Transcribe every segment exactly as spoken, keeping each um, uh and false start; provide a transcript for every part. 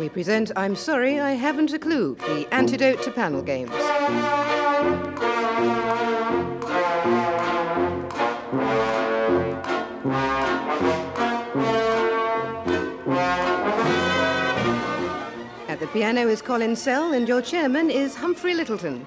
we present I'm Sorry I Haven't a Clue, the antidote to panel games. At the piano is Colin Sell, and your chairman is Humphrey Littleton.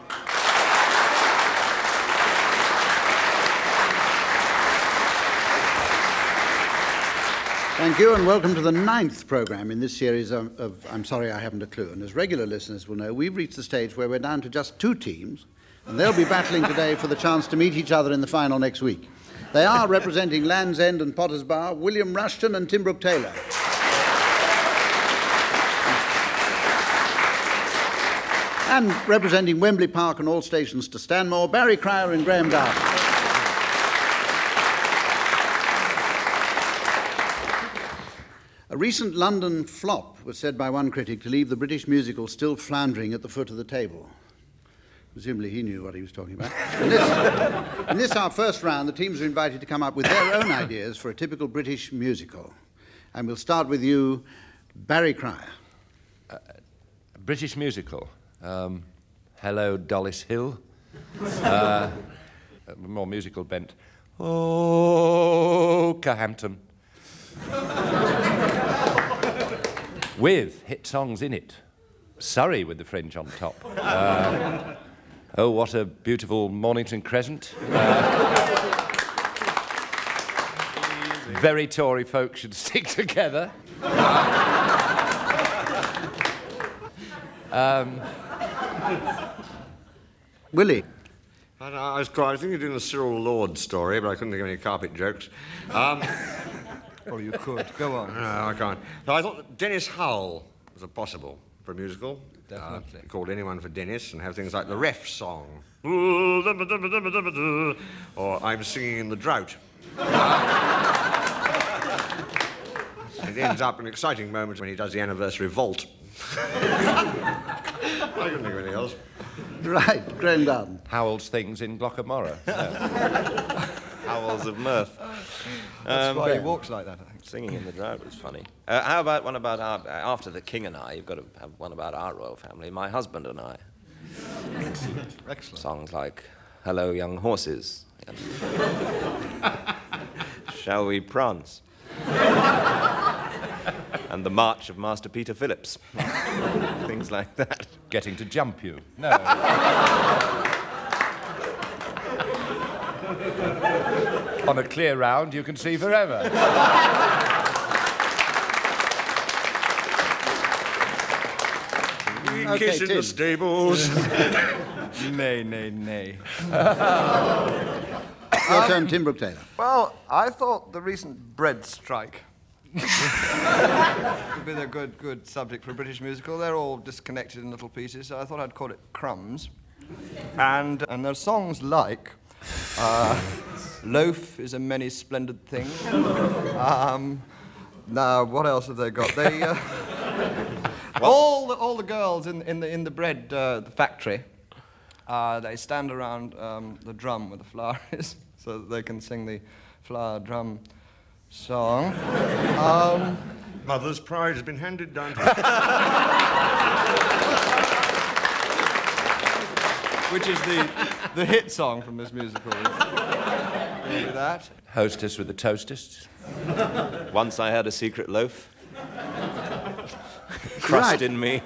Thank you, and welcome to the ninth programme in this series of, of I'm Sorry I Haven't a Clue. And as regular listeners will know, we've reached the stage where we're down to just two teams, and they'll be battling today for the chance to meet each other in the final next week. They are representing Land's End and Potters Bar, William Rushton and Tim Brooke Taylor. And representing Wembley Park and all stations to Stanmore, Barry Cryer and Graham Garden. A recent London flop was said by one critic to leave the British musical still floundering at the foot of the table. Presumably he knew what he was talking about. In this, in this, our first round, the teams are invited to come up with their own ideas for a typical British musical. And we'll start with you, Barry Cryer. Uh, British musical. Um, Hello, Dollis Hill. Uh, more musical bent. Oh, Cahampton. With hit songs in it. Surrey with the fringe on top. Uh, oh, what a beautiful Mornington Crescent. Uh, very Tory folk should stick together. um, Willie. I, I, was, I was thinking of doing a Cyril Lord story, but I couldn't think of any carpet jokes. Um, Well, you could. Go on. No, I can't. So I thought that Dennis Hull was a possible for a musical. Definitely. Uh, called Anyone for Dennis, and have things like the Ref song. Or I'm Singing in the Drought. It ends up in exciting moments when he does the anniversary vault. I couldn't think of anything else. Right, Graham Garden. Howell's Things in Glockamora. No. Howls of mirth. That's Um, why he walks like that, I think. Singing in the Drought was funny. Uh, how about one about our... After The King and I, you've got to have one about our royal family, My Husband and I. Excellent. Excellent. Songs like Hello, Young Horses. And Shall We Prance? And The March of Master Peter Phillips. Things like that. Getting to Jump You. No. On a clear round, you can see forever. We Okay, kiss in Tim. the stables. Nay, nay, nay. Your turn, Tim Brooke Taylor. Well, I thought the recent bread strike would be a good, good subject for a British musical. They're all disconnected in little pieces, so I thought I'd call it Crumbs. And and there's songs like uh, Loaf is a many splendid thing. Um, now, what else have they got? They uh, all the all the girls in in the in the bread uh, the factory. Uh, they stand around um, the drum where the flour is, so that they can sing the flour drum song. Um, Mother's pride has been handed down to which is the the hit song from this musical. Maybe that. Hostess with the toastest. Once I had a secret loaf. Crust Right. in me.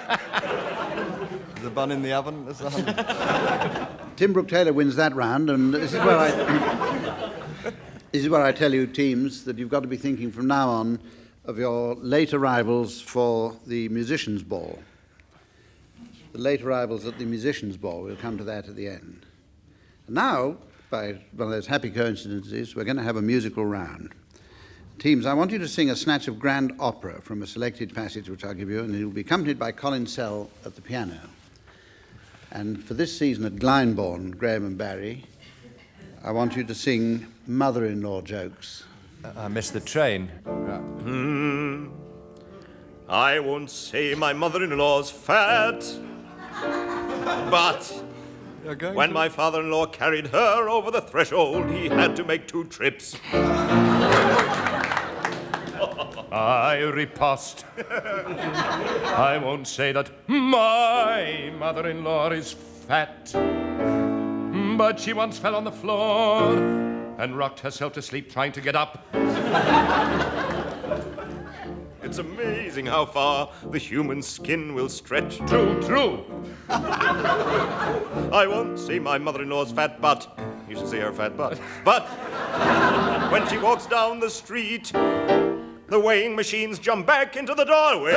The bun in the oven. That's the hundred. Tim Brooke Taylor wins that round, and this is where I this is where I tell you, teams, that you've got to be thinking from now on of your late arrivals for the musicians' ball. The late arrivals at the musicians' ball. We'll come to that at the end. And now, by one of those happy coincidences, we're going to have a musical round. Teams, I want you to sing a snatch of grand opera from a selected passage which I'll give you, and it will be accompanied by Colin Sell at the piano. And for this season at Glyndebourne, Graham and Barry, I want you to sing mother-in-law jokes. Uh, I missed the train. Hmm. I won't say my mother-in-law's fat, but when my father-in-law carried her over the threshold, he had to make two trips. I riposte. I won't say that my mother-in-law is fat, but she once fell on the floor and rocked herself to sleep trying to get up. It's amazing how far the human skin will stretch. True, true. I won't say my mother-in-law's fat butt. You should see her fat butt. But when she walks down the street, the weighing machines jump back into the doorways.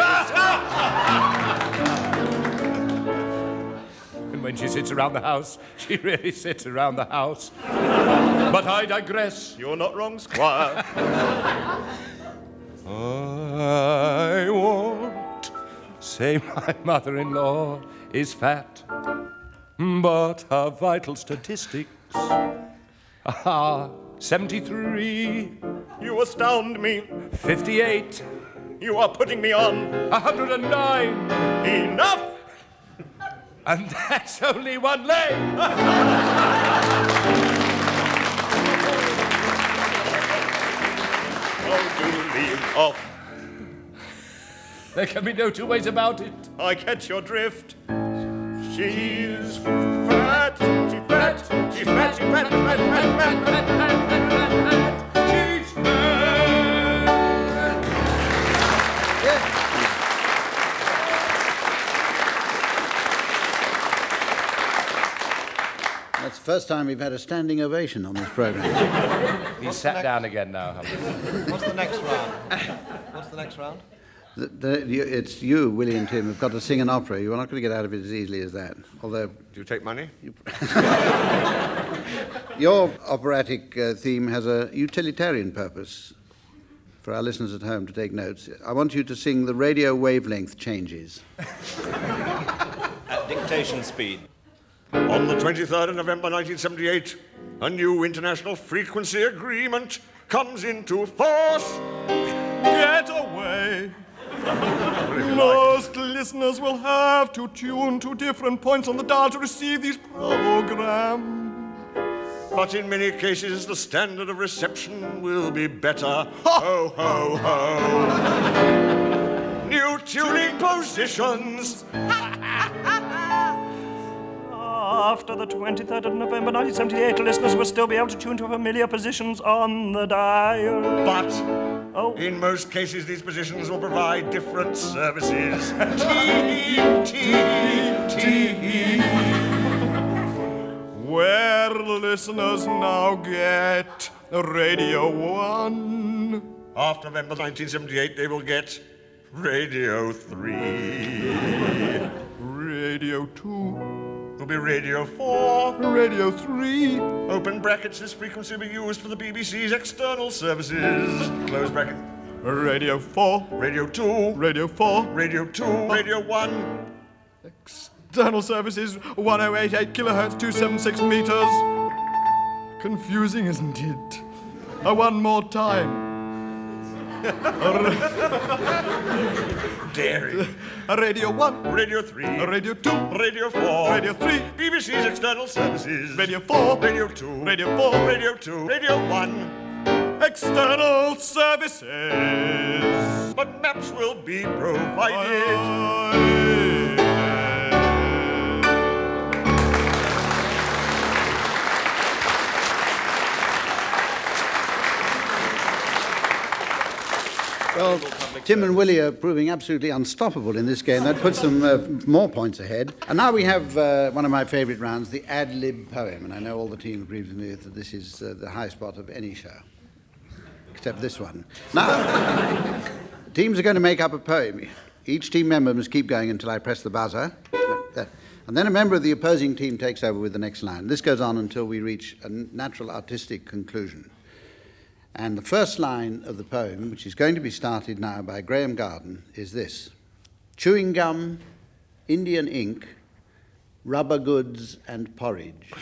And when she sits around the house, she really sits around the house. But I digress. You're not wrong, Squire. I won't say my mother-in-law is fat, but her vital statistics are seventy-three, You astound me. fifty-eight, You are putting me on. one hundred nine, Enough! and that's only one leg. Oh, do leave off. There can be no two ways about it. I catch your drift. She's fat. She's fat. She's fat. She's fat. Fat. Fat. Fat. Fat. She's That's the first time we've had a standing ovation on this program. He's sat down again now, Humphrey. What's the next round? What's the next round? The, the, you, it's you, Willie and Tim, have got to sing an opera. You're not going to get out of it as easily as that. Although Do you take money? your operatic uh, theme has a utilitarian purpose for our listeners at home to take notes. I want you to sing the radio wavelength changes. At dictation speed. On the twenty-third of November nineteen seventy-eight, a new international frequency agreement comes into force. Get away. Most listeners will have to tune to different points on the dial to receive these programs. But in many cases, the standard of reception will be better. Ho, ho, ho. New tuning positions. After the twenty-third of November nineteen seventy-eight, listeners will still be able to tune to familiar positions on the dial. But Oh. in most cases, these positions will provide different services. T, T, T. Where listeners now get Radio one. After November nineteen seventy-eight, they will get Radio three. Radio two. Will be Radio four. Radio three. Open brackets, this frequency will be used for the B B C's external services. Close bracket. Radio four. Radio two. Radio four. Radio two. Radio one. External services one oh eight point eight kilohertz, two seventy-six meters. Confusing, isn't it? Uh, one more time. Dairy. Radio one. Radio three. Radio two. Radio four. Radio three. B B C's external services. Radio four. Radio two. Radio four. Radio two. Radio one. External services. But maps will be provided. Well, Tim and Willie are proving absolutely unstoppable in this game. That puts them uh, more points ahead. And now we have uh, one of my favourite rounds, the ad-lib poem. And I know all the team agrees with me that this is uh, the high spot of any show, except this one. Now, teams are going to make up a poem. Each team member must keep going until I press the buzzer. And then a member of the opposing team takes over with the next line. This goes on until we reach a natural artistic conclusion. And the first line of the poem, which is going to be started now by Graham Garden, is this: chewing gum, Indian ink, rubber goods and porridge.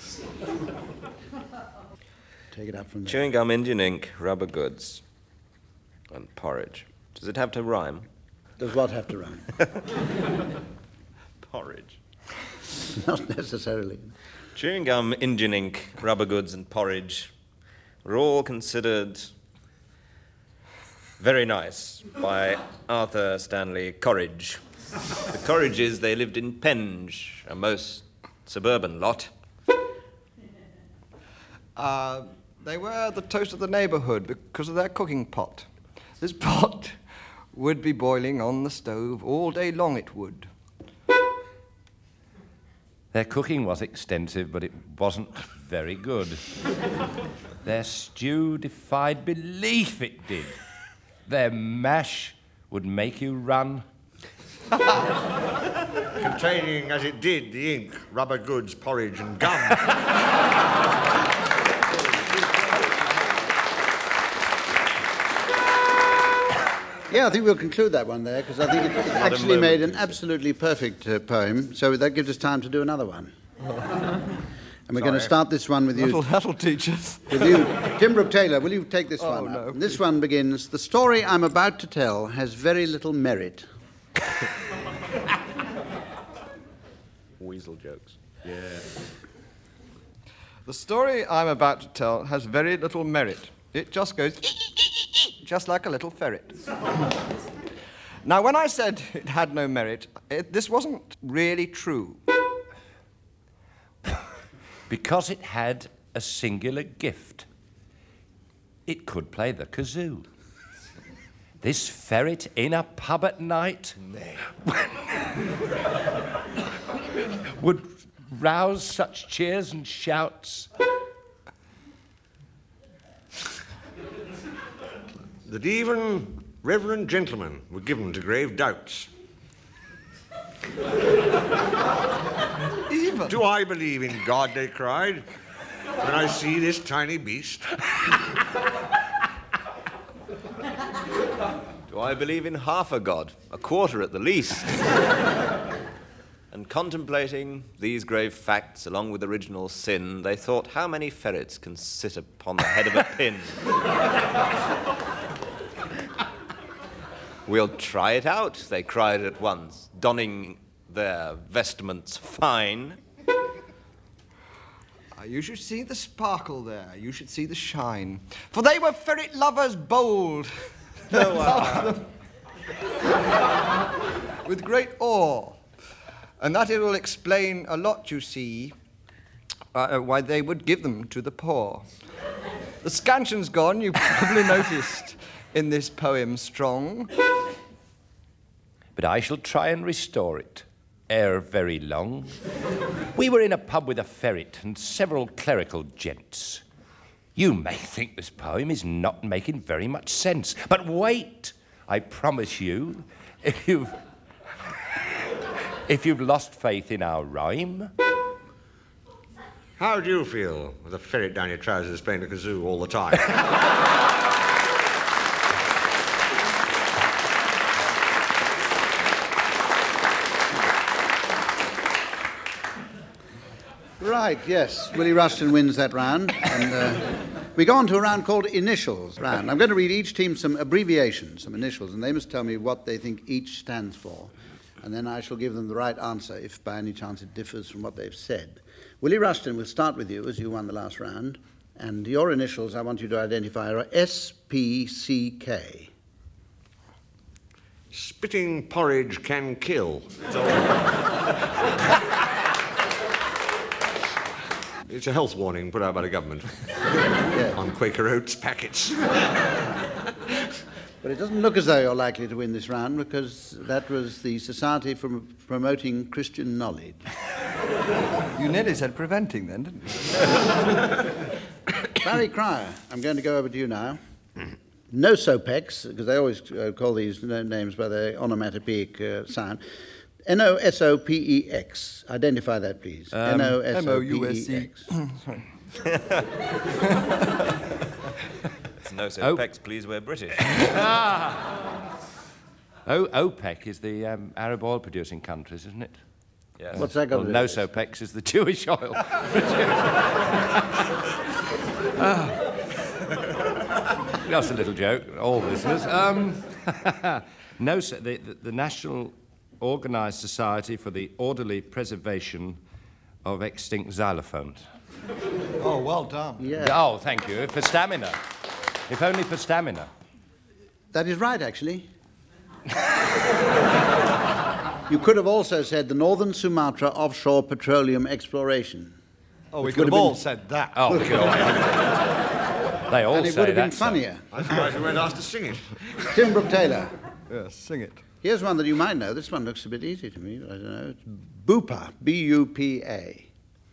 Take it up from there. Chewing gum, Indian ink, rubber goods, and porridge. Does it have to rhyme? Does what have to rhyme? Porridge. Not necessarily. Chewing gum, Indian ink, rubber goods, and porridge were all considered Very nice, by Arthur Stanley Coleridge. The Coleridges, they lived in Penge, a most suburban lot. Uh, they were the toast of the neighbourhood because of their cooking pot. This pot would be boiling on the stove all day long, it would. Their cooking was extensive, but it wasn't very good. Their stew defied belief, it did. Their mash would make you run. Containing, as it did, the ink, rubber goods, porridge, and gum. Yeah, I think we'll conclude that one there, because I think it, it actually made an absolutely perfect uh, poem, so that gives us time to do another one. And we're going to start this one with you. That'll, that'll teach us. With you. Tim Brooke Taylor, will you take this Oh, one no, up? please. This one begins, "The story I'm about to tell has very little merit." Weasel jokes. The story I'm about to tell has very little merit. It just goes just like a little ferret. Now, when I said it had no merit, it, this wasn't really true. Because it had a singular gift. It could play the kazoo. This ferret in a pub at night would rouse such cheers and shouts. That even reverend gentlemen were given to grave doubts. Even. Do I believe in God, they cried, when I see this tiny beast? Do I believe in half a god, a quarter at the least? And contemplating these grave facts along with original sin, they thought, how many ferrets can sit upon the head of a pin? We'll try it out, they cried at once, donning their vestments fine. Ah, you should see the sparkle there. You should see the shine. For they were ferret lovers bold. They loved them with great awe. And that it will explain a lot, you see, uh, why they would give them to the poor. The scansion's gone, you probably noticed in this poem strong. But I shall try and restore it ere very long. We were in a pub with a ferret and several clerical gents. You may think this poem is not making very much sense, but wait, I promise you, if you've if you've lost faith in our rhyme. How do you feel with a ferret down your trousers playing the kazoo all the time? Right, yes. Willie Rushton wins that round. And uh, we go on to a round called Initials round. I'm going to read each team some abbreviations, some initials, and they must tell me what they think each stands for. And then I shall give them the right answer if by any chance it differs from what they've said. Willie Rushton, we'll start with you as you won the last round. And your initials I want you to identify are S P C K. Spitting porridge can kill. It's a health warning put out by the government on Quaker Oats packets. But it doesn't look as though you're likely to win this round because that was the Society for Promoting Christian Knowledge. You nearly said preventing then, didn't you? Barry Cryer, I'm going to go over to you now. No Sopex, because they always uh, call these names by their onomatopoeic uh, sound. N O S O P E X. Identify that, please. Um, N O S M O O P U S E C. X. Sorry. It's no so Oh. pecs, please, we're British. Oh, OPEC is the um, Arab oil producing countries, isn't it? Yes. What's that got Well, to do with it? Nosopex is the Jewish oil. Just a little joke, all listeners. Um, no, so the, the, the National Organised Society for the Orderly Preservation of Extinct Xylophones. Oh, well done. Yeah. Oh, thank you. For stamina. If only for stamina. That is right, actually. You could have also said the Northern Sumatra offshore petroleum exploration. Oh, we Which could would have have all been- said that. Oh, God. They all And it say would have been that, sir. funnier. I'm surprised we weren't asked to sing it. Tim Brooke Taylor. Yes, sing it. Here's one that you might know. This one looks a bit easy to me, but I don't know. It's Bupa, B U P A.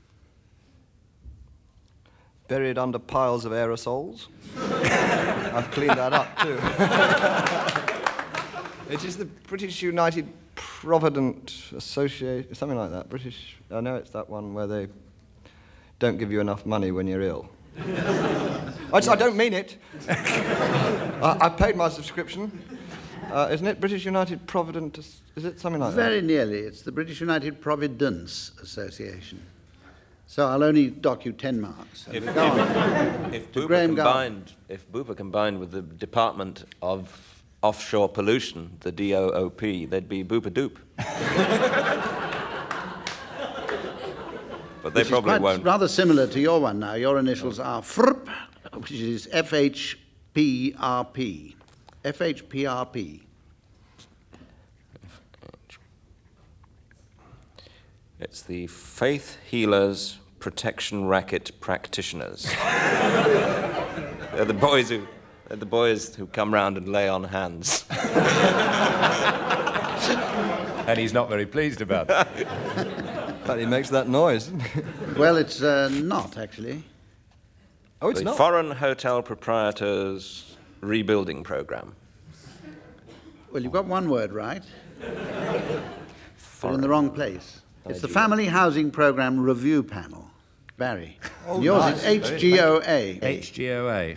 Buried under piles of aerosols. I've cleaned that up, too. It is the British United Provident Association, something like that. British, I know it's that one where they don't give you enough money when you're ill. I, just- I don't mean it. I, I paid my subscription. Uh, isn't it British United Provident? Is it something like Very that? nearly. It's the British United Providence Association. So I'll only dock you ten marks. If, Go on. if, if To Bupa Graham Garden. combined, if Bupa combined with the Department of Offshore Pollution, the D O O P, they'd be Bupa Doop. But they Which is probably quite won't. rather similar to your one now. Your initials are F R P, which is F H P R P. F H P R P. It's the Faith Healers Protection Racket Practitioners. They're the boys who, they're the boys who come round and lay on hands. And he's not very pleased about that. But he makes that noise. Well, it's uh, not, actually. Oh, it's the not. Foreign Hotel Proprietors Rebuilding Program. Well, you've got one word right, but in the wrong place. It's the do. Family Housing Programme Review Panel. Barry. Oh, And yours nice. is H G O A. H G O A.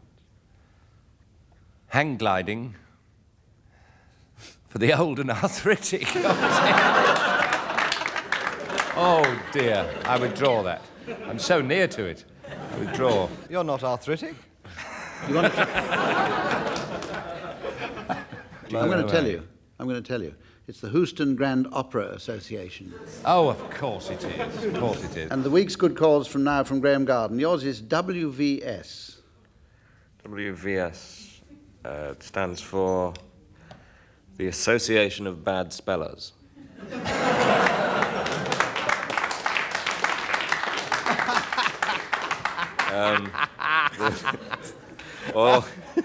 Hang gliding for the old and arthritic. Oh, dear. I withdraw that. I'm so near to it. I withdraw. You're not arthritic. You want to... I'm going no, to tell no. you. I'm going to tell you. It's the Houston Grand Opera Association. Oh, of course it is. Of course it is. And the week's good calls from now from Graham Garden. Yours is W V S. W V S uh, stands for the Association of Bad Spellers. um, the, or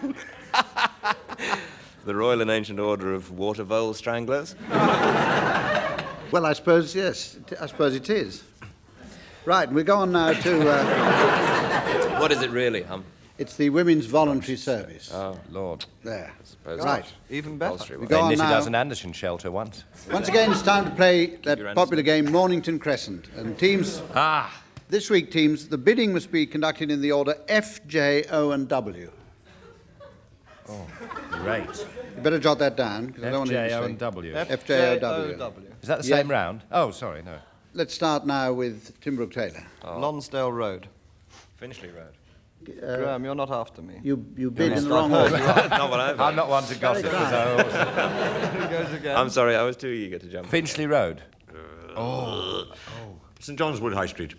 the Royal and Ancient Order of Water Vole Stranglers. Well, I suppose, yes. I suppose it is. Right, we go on now to... Uh, What is it really, Hum? it's the Women's Voluntary Service. Oh, Lord. There. Suppose Right. Even better. Upholstery We one. go They on knitted now. us an Anderson shelter once. Once again, it's time to play that your popular game, Mornington Crescent. And teams, Ah, this week, teams, the bidding must be conducted in the order F, J, O, and W. great. You better jot that down, because I don't F, want to J, O, say- and W. F, J, O, W. Is that the Yeah. same round? Oh, sorry, no. Let's start now with Tim Brooke Taylor. Lonsdale Road. Finchley Road. Graham, you're not after me. You, you bid in the I've wrong heard order. Not what I've I'm not one to gossip. good. as I always- Here goes again. I'm sorry, I was too eager to jump. Finchley Road. St John's Wood High Street.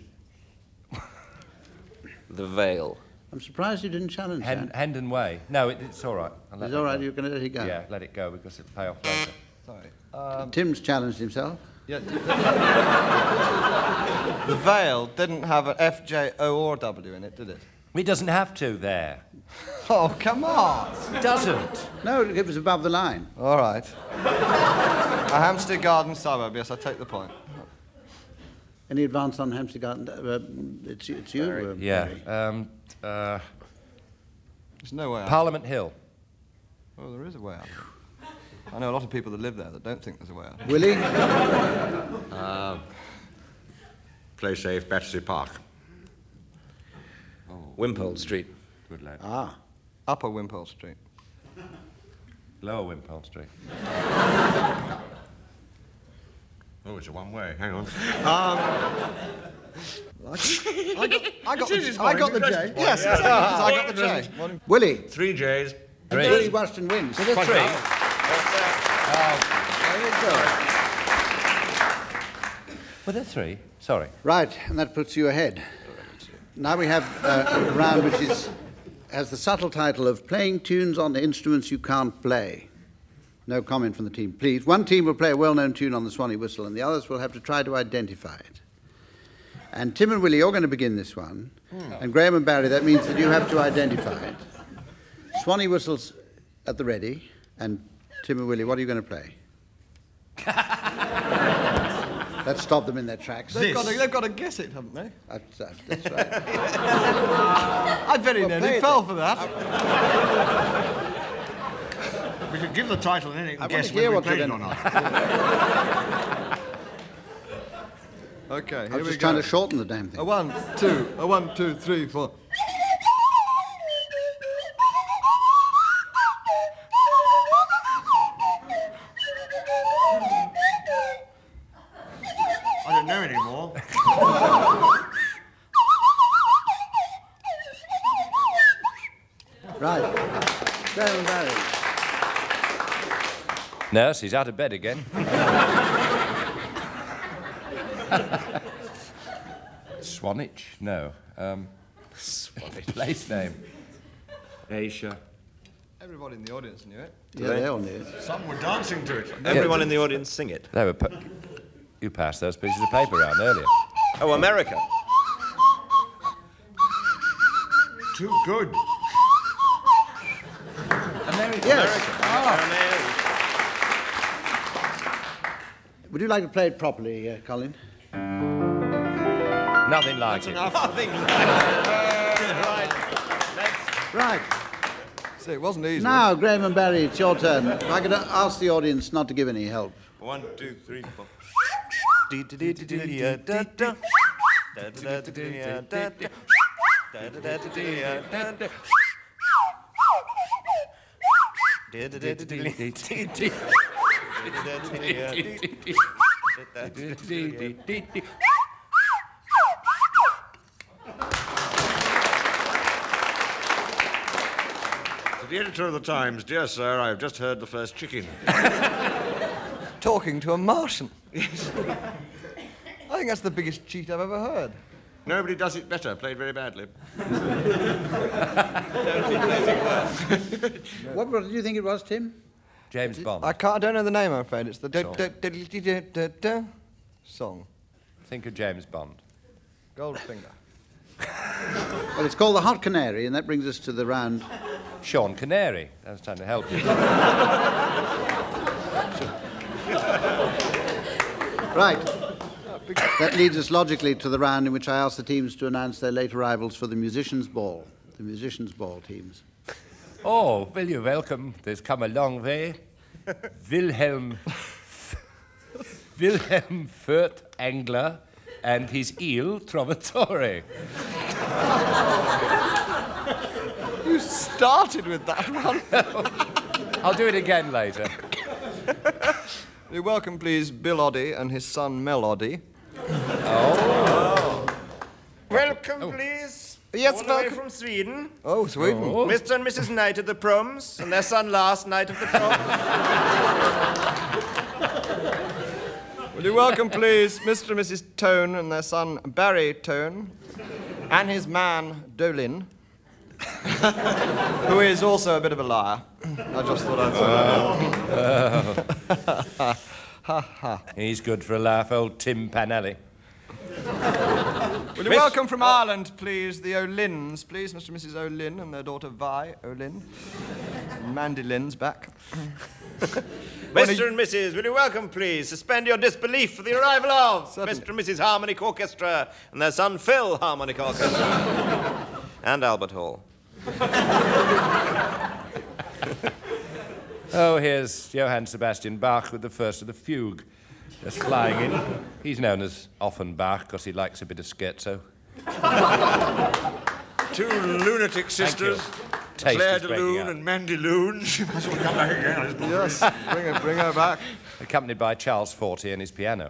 The Vale. I'm surprised you didn't challenge Hen- that. Hendon Way. No, it, it's all right. I'll let It's that all right, go. you're going to let it go. Yeah, let it go because it'll pay off later. Sorry. Tim's challenged himself. Yeah. The Vale didn't have an F, J, O, or W in it, did it? It doesn't have to there. Oh, come on. It doesn't. No, it was above the line. All right. A Hampstead Garden suburb, yes, I take the point. Any advance on Hampstead Garden? Uh, it's, it's you, uh, Yeah. Barry. Um, uh, There's no way out. Parliament Hill. Oh, there is a way out. I know a lot of people that live there that don't think there's a way out. Willie? Play safe, Battersea Park. Wimpole Street. Good lad. Ah. Upper Wimpole Street. Lower Wimpole Street. Oh, it's a one way. Hang on. I got, I got, It is, the, I got the it's J. morning. Yes, exactly. I got the J. Morning. Willie? Three J's. Three. Willie Washington wins. Is it three? There you go. Were there three? Sorry. Right, and that puts you ahead. Now we have uh, a round which is has the subtle title of Playing Tunes on Instruments You Can't Play. No comment from the team, please. One team will play a well-known tune on the Swanee whistle, and the others will have to try to identify it. And Tim and Willie, you're going to begin this one. Mm. And Graham and Barry, that means that you have to identify it. Swanee whistles at the ready. And Tim and Willie, what are you going to play? Let's stop them in their tracks. They've got, to, they've got to guess it, haven't they? That's, uh, that's right. I very well, nearly fell it. for that. We could give the title and then it can I guess hear whether we what played it or not. OK, here I was we just go. trying to shorten the damn thing. A one, two, a one, two, three, four. I don't know anymore. Right. Graham and Barry. Nurse, he's out of bed again. Swanage? No. Um, Swanage. Place name. Asia. Everybody in the audience knew it. Yeah, they all knew it. Some were dancing to it. Everyone in the audience sing it. They were. Pa- you passed those pieces of paper around earlier. Oh, America. Too good. America. Yes. America. Would you like to play it properly, uh, Colin? Nothing like it. Nothing like Right. Next. Right. See, it wasn't easy. Now, Graham and Barry, it's your turn. If I could ask the audience not to give any help. One, two, three, four. To the editor of the Times, dear sir, I have just heard the first chicken. Talking to a Martian. Yes. I think that's the biggest cheat I've ever heard. Nobody does it better. Played very badly. What, what did you think it was, Tim? James Bond. I can't. I don't know the name. I'm afraid it's the da, da, da, da, da, da, da, song. Think of James Bond. Goldfinger. Well, it's called The Hot Canary, and that brings us to the round. Sean Canary. I was trying to help you. Right. That leads us logically to the round in which I ask the teams to announce their late arrivals for the Musicians' Ball. The Musicians' Ball teams. Oh, will you welcome? There's come a long way. Wilhelm... Wilhelm Furt Angler and his eel Trovatore. You started with that one. I'll do it again later. We welcome, please, Bill Oddie and his son Mel Oddie. Oh. Welcome, please. Yes, All the way welcome. from Sweden. Oh, Sweden. Oh. Mister and Missus Knight of the Proms, and their son last night of the Proms. Will you welcome, please, Mister and Missus Tone and their son Barry Tone, and his man Dolin, who is also a bit of a liar. I just thought I'd say that. Ha ha. He's good for a laugh, old Tim Panelli. Will you welcome from Ireland, please, the O'Lyns, please, Mister and Missus O'Lynn and their daughter Vi O'Lynn. Mandy Lynn's back. Mister and Missus, will you welcome, please, suspend your disbelief for the arrival of Certainly. Mister and Missus Harmonic Orchestra and their son Phil Harmonic Orchestra and Albert Hall. Oh, here's Johann Sebastian Bach with the first of the fugue. Just flying in. He's known as Offenbach because he likes a bit of scherzo. Two lunatic sisters, Taste Claire is de breaking Lune out. and Mandy Lune. She must have come back again, I suppose. Yes, bring her, bring her back. Accompanied by Charles Forty and his piano.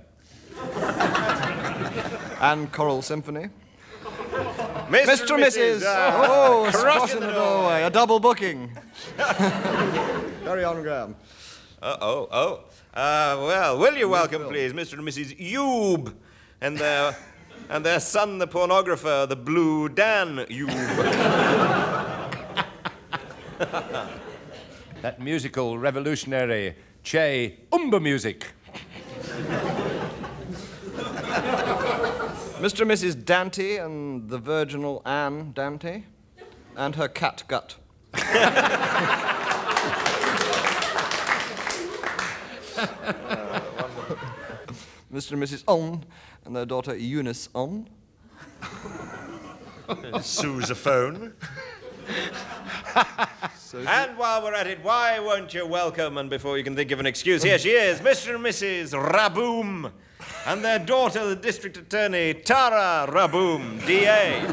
And Choral Symphony. Mister Mister and Missus uh, Oh, crossing crossing the the door. doorway. A double booking. Carry on, Graham. Uh, oh, oh. Uh, well, will you welcome, please, Mister and Missus Youb and their, and their son, the pornographer, the Blue Dan Youb. That musical revolutionary Che Umba music. Mister and Missus Dante and the virginal Anne Dante and her cat Gut. Mister and Missus On and their daughter Eunice On. Sousaphone. And while we're at it, why won't you welcome, and before you can think of an excuse, here she is, Mister and Missus Raboom, and their daughter, the District Attorney, Tara Raboom, D A.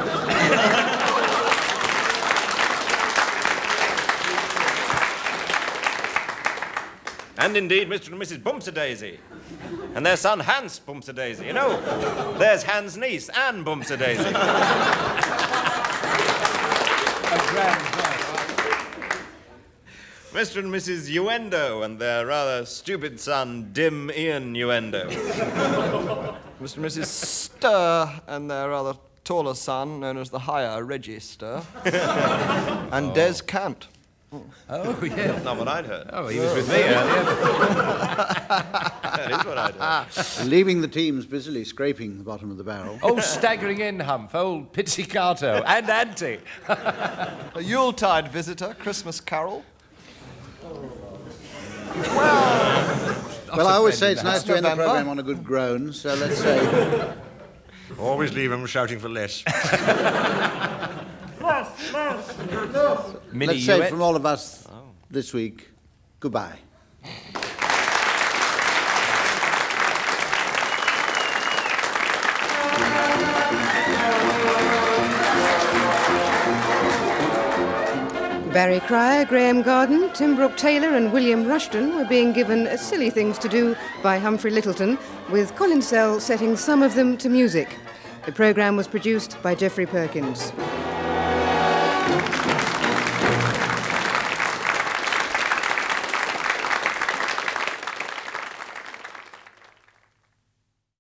And indeed, Mister and Missus Bumps-a-Daisy, and their son, Hans Bumps-a-Daisy. You know, there's Hans' niece, Anne Bumps-a-Daisy. Mister and Missus Uendo and their rather stupid son, Dim Ian Uendo. Mister and Missus Stir and their rather taller son, known as the higher Reggie Stir. And Des Cant. Oh, yeah. Not what I'd heard. Oh, he was with me earlier. That is what I'd heard. Leaving the teams busily scraping the bottom of the barrel. Oh, staggering in, Humph, old Pizzicato and Auntie. A Yuletide visitor, Christmas Carol. Well, I always say it's nice to end the November. programme on a good groan, so let's say... Always leave them shouting for less. Mini let's say Uet. from all of us this week, goodbye. Barry Cryer, Graham Garden, Tim Brooke Taylor and William Rushton were being given uh, silly things to do by Humphrey Littleton, with Colin Sell setting some of them to music. The programme was produced by Geoffrey Perkins.